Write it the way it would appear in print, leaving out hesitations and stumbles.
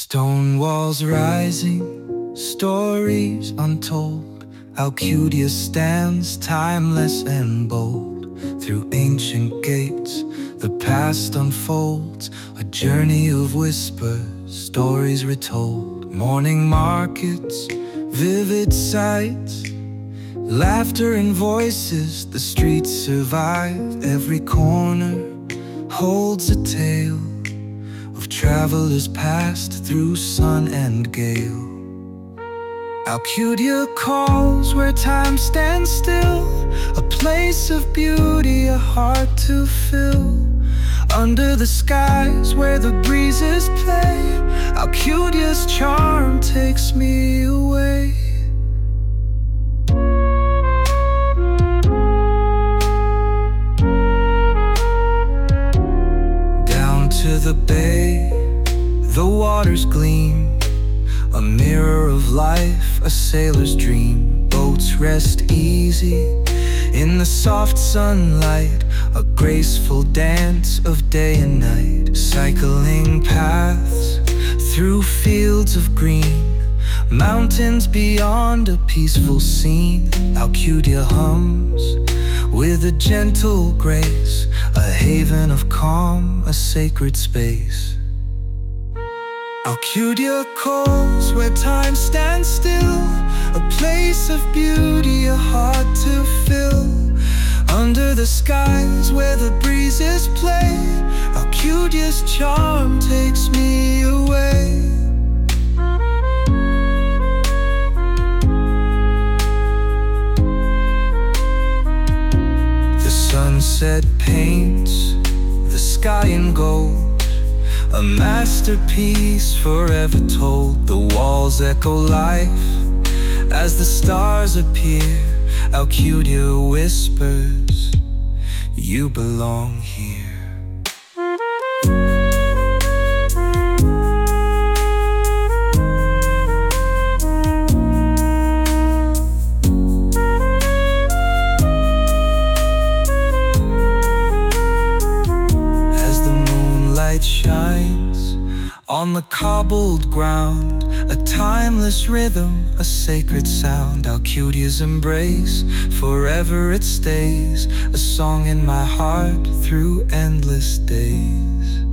Stone walls rising, stories untold. Alcudia stands timeless and bold. Through ancient gates, the past unfolds. A journey of whispers, stories retold. Morning markets, vivid sights, laughter and voices. The streets survive. Every corner holds a tale of travelers passed through sun and gale. Alcudia calls where time stands still, a place of beauty, a heart to fill. Under the skies where the breezes play, Alcudia's charm takes me away. Down to the bay, the waters gleam, a mirror of life, a sailor's dream. Boats rest easy in the soft sunlight, a graceful dance of day and night. Cycling paths through fields of green, mountains beyond, a peaceful scene. Alcudia hums with a gentle grace, a haven of calm, a sacred space. Alcudia calls where time stands still, a place of beauty, a heart to fill. Under the skies where the breezes play, Alcudia's charm takes me away. The sunset paints the sky in gold, a masterpiece forever told. The walls echo life as the stars appear. Alcudia whispers, you belong here. As the moonlight shines on the cobbled ground, a timeless rhythm, a sacred sound. Alcudia's embrace, forever it stays, a song in my heart through endless days.